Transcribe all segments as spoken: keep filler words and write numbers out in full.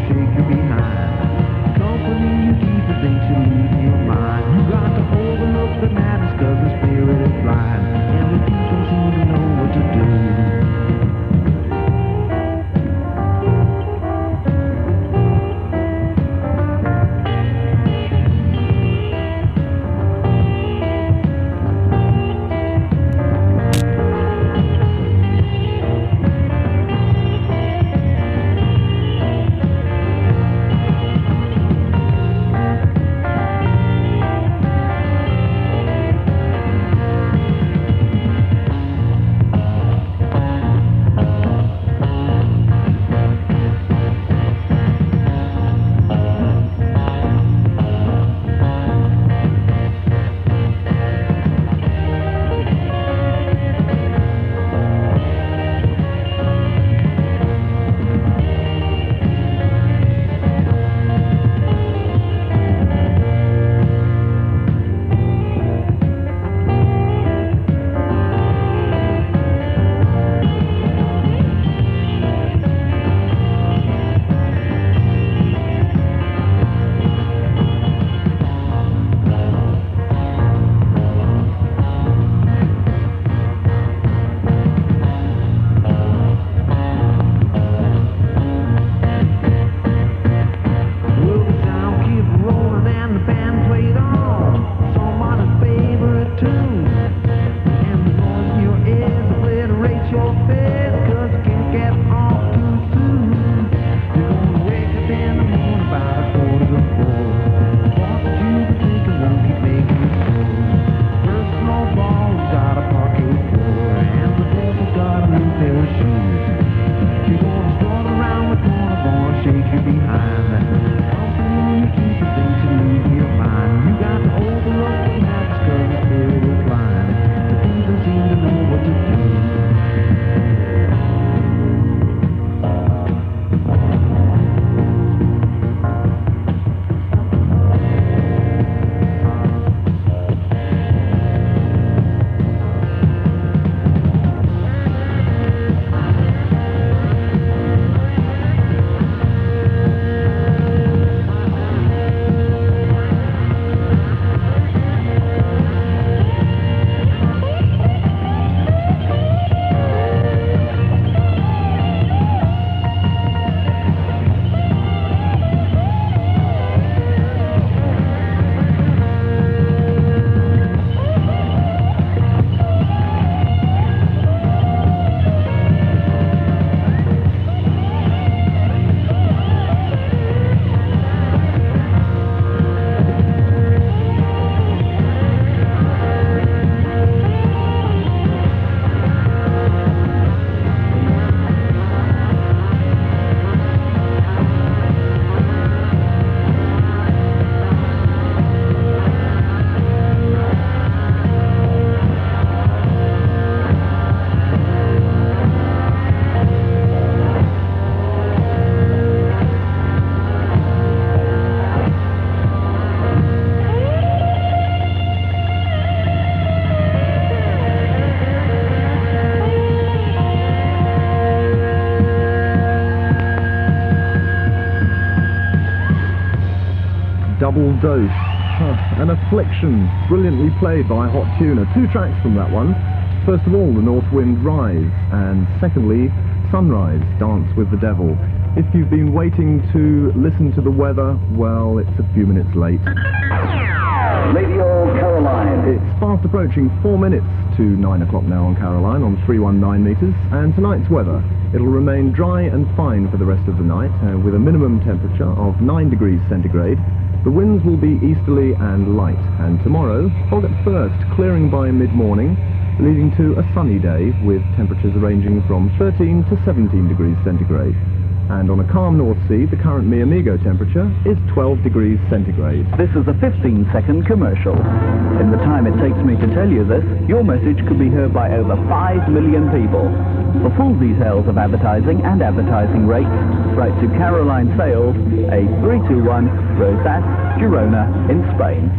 shake your behind. Company you keep the things you leave in your mind. You got to overlook the madness cause the spirit is blind. And the youth don't seem to know what to do. Double Dose, huh, An Affliction, brilliantly played by Hot Tuner. Two tracks from that one. First of all, The North Wind Rise, and secondly, Sunrise, Dance with the Devil. If you've been waiting to listen to the weather, well, it's a few minutes late. Radio Caroline. It's fast approaching four minutes to nine o'clock now on Caroline on three one nine metres, and tonight's weather, it'll remain dry and fine for the rest of the night, uh, with a minimum temperature of nine degrees centigrade. The winds will be easterly and light, and tomorrow, fog at first, clearing by mid-morning, leading to a sunny day with temperatures ranging from thirteen to seventeen degrees centigrade. And on a calm North Sea, the current Mi Amigo temperature is twelve degrees centigrade. This is a fifteen second commercial. In the time it takes me to tell you this, your message could be heard by over five million people. For full details of advertising and advertising rates, write to Caroline Sales, A three two one, Rosas, Girona, in Spain.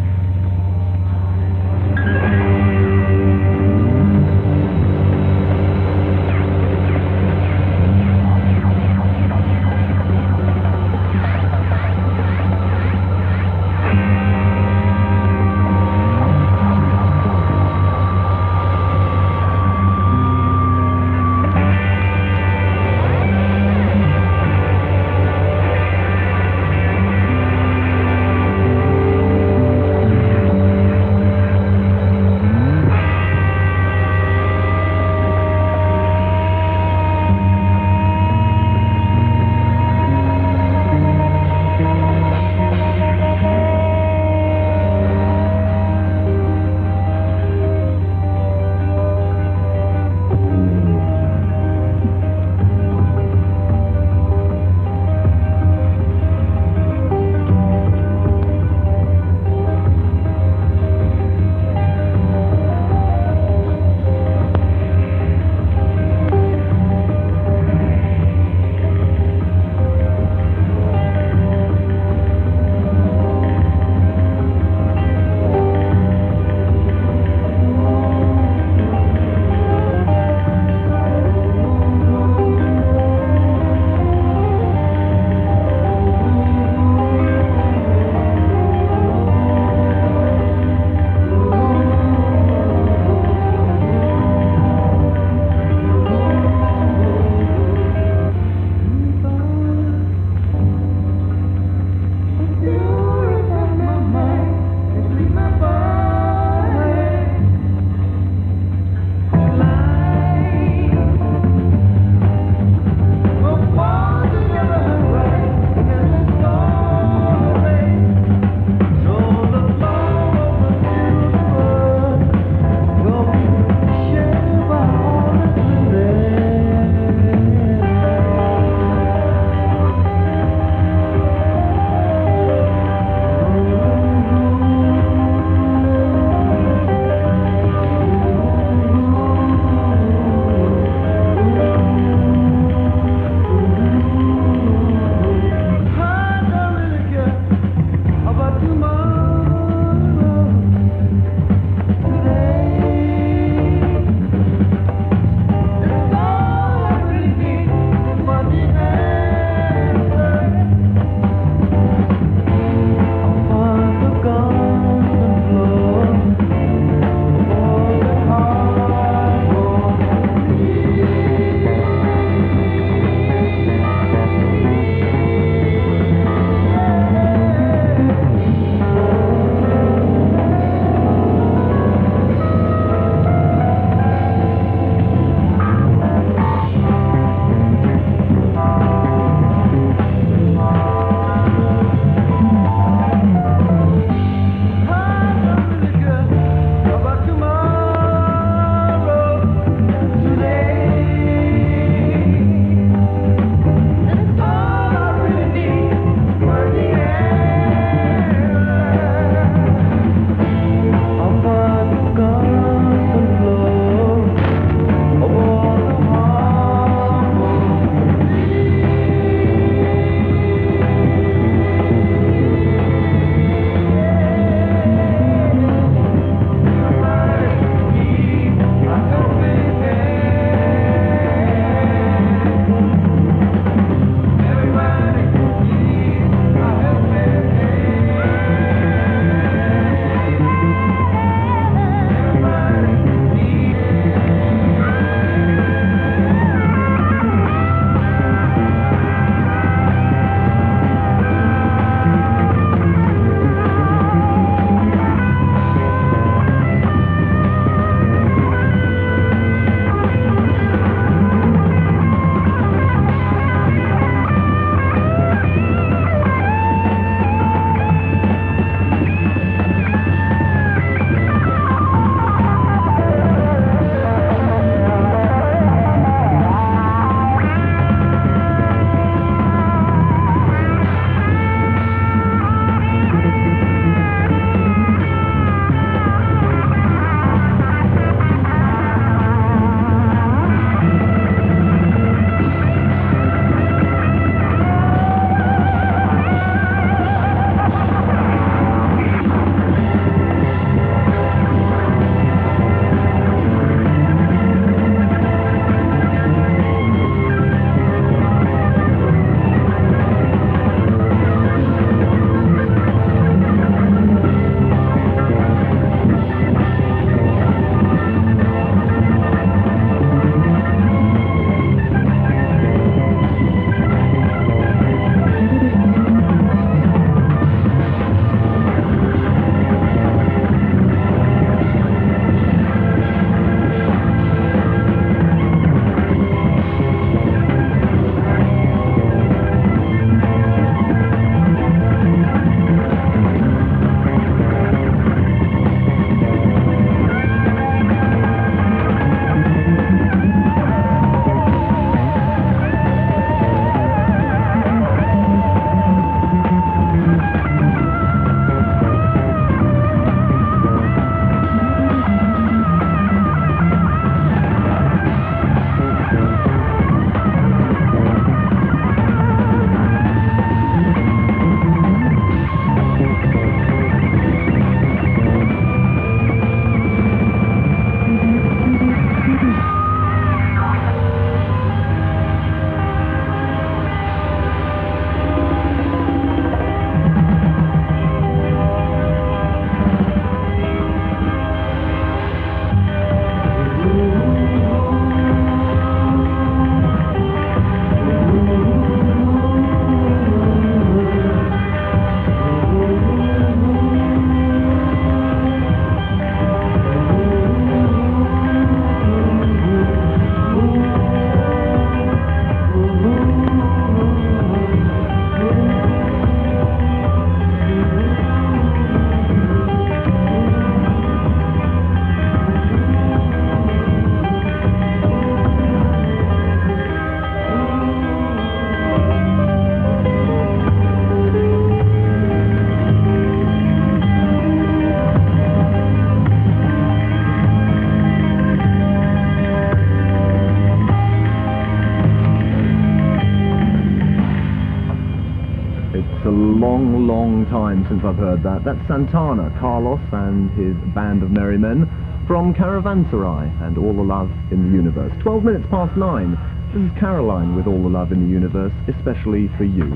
a long, long time since I've heard that. That's Santana, Carlos and his band of merry men from Caravanserai and All the Love in the Universe. twelve minutes past nine. This is Caroline with All the Love in the Universe, especially for you.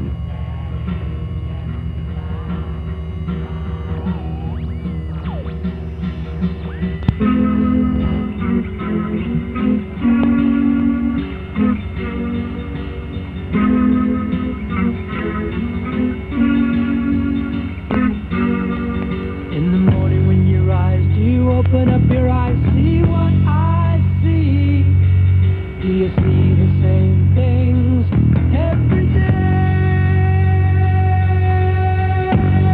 Open up your eyes, see what I see. Do you see the same things every day?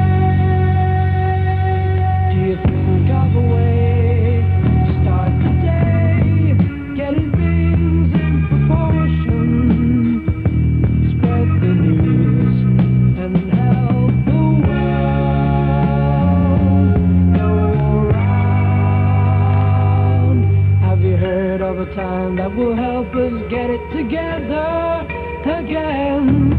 Do you think of a way to start the day? Getting things in proportion. Spread the news and help the world go around. Have you heard of a time that will help us get it together again?